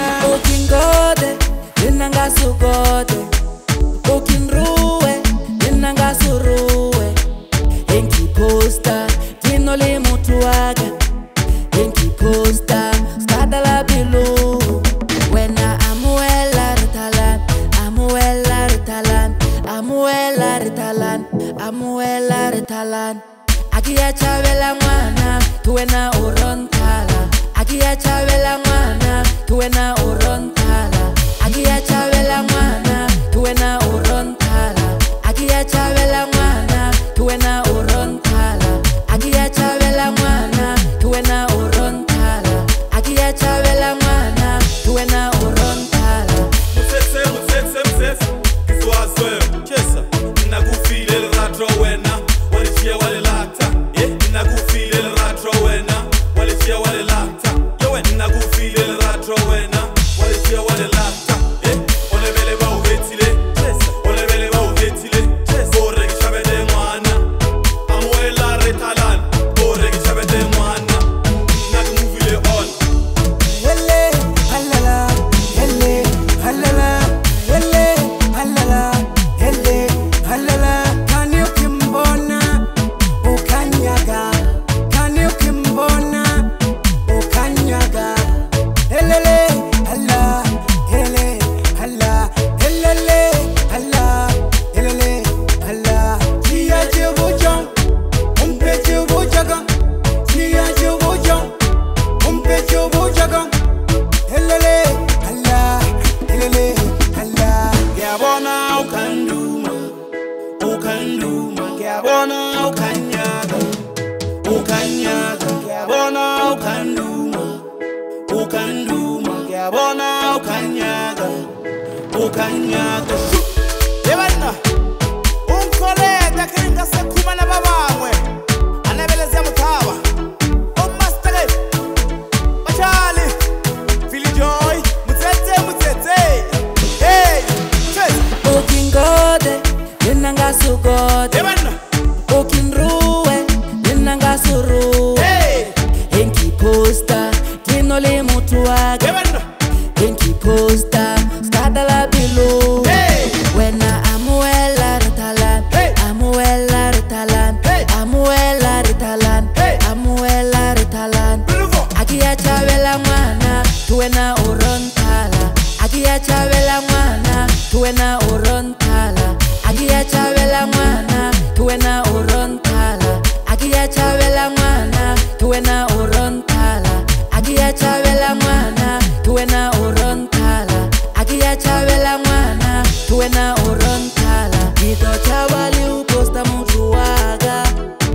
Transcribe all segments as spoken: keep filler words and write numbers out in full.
Ukingode, inanga sugode. Ukinruwe, inanga suruwe. Enki posta, kinole mutuaga. Enki posta, skadala bilu. Wena amuela ritalan, amuela ritalan, amuela ritalan, amuela ritalan. Agia chavela mwana, tuwena urontala. Agia chavela mwana, tuwena urontala. Agia chavela mwana, tuwena urontala. Agia chavela mwana, tuwena urontala. Agia chavela mwana, tuwena urontala. Agia chavela mwana, tuwena urontala. Musese, musese, musese, kiswazwe, chesa. Nakufile ratro wena, walishia wale lata. Yeah, nakufile ratro wena, walishia wale lata. Yo, nakufile ratro wena, walishia wale lata. Yeah, olebele ba uhetile, chesa. Olebele ba uhetile, chesa. Ore kishabede mwana, amuela retalan. Ore kishabede mwana, nakufile on. Hele, halala, hele, halala, hele, halala, hele, halala. Can you kimbona, ukanyaga? Can you kimbona, ukanyaga? Helele, hala, hele, hala, helele, hala, helele, hala. Chia chubujong, umpe chubujaga. Chia chubujong, umpe chubujaga. Helele, hala, helele, hala. Kiabona ukanduma, ukanduma. Kiabona ukanyaga, ukanyaga. Kiabona ukanduma, ukanduma. Kiabona ukanyaga, ukanyaga. Yebana, unkoleda kinga sekuma na babamwe. Anabelezea mutawa. Oh master, Bachali, Philly Joy, mutete mutete. Hey, chase. Ukingode, inanga sugode. Yebana, Ukinruwe, inanga suruwe. hey, Enki posta, kinole mutuaga. yebana, Enki posta, skadala bilu. hey, Wena amuela ritalan, Hey. amuela ritalan, Hey. amuela ritalan, Hey. amuela ritalan. beautiful. Agia chavela mwana, tuwena urontala. Agia chavela mwana, tuwena urontala. Agia chavela mwana, tuwena urontala. Agia chavela mwana, tuwena urontala. Agia chavela mwana, tuwena urontala. Agia chavela mwana, tuwena urontala. Gito chavali uposta mutuaga.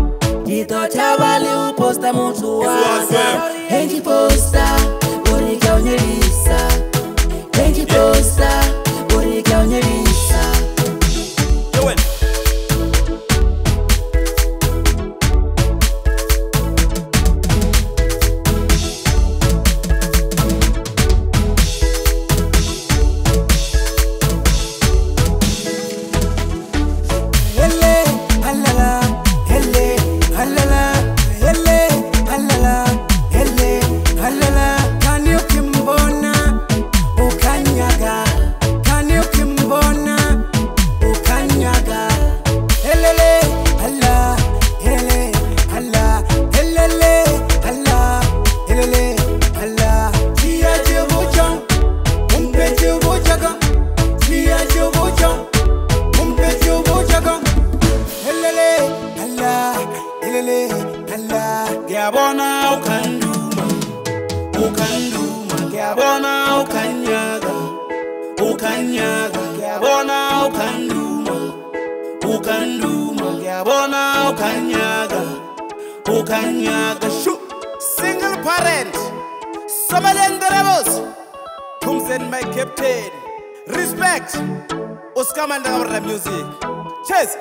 Gito chavali uposta mutuaga. Enki posta, borika unyelisa. Enki posta, borika unyelisa. Yo, Hele, halala, hele, halala, hele, halala, hele, halala. Can you kimbona, ukanyaga? Can you kimbona, ukanyaga? Helele, hala, hele, hala, helele, hala, helele, hala. Chia chubujong, umpe chubujaga. Chia chubujong, umpe chubujaga. Helele, hala, helele, hala. Kiabona ukanduma, ukanduma. Kiabona ukanyaga, ukanyaga. Kiabona ukanduma, ukanduma. Kiabona ukanyaga, ukanyaga. Shoo. Single parent, Somalian Rebels. Tumsen my captain. Respect. Oscar Mandela music. Cheers.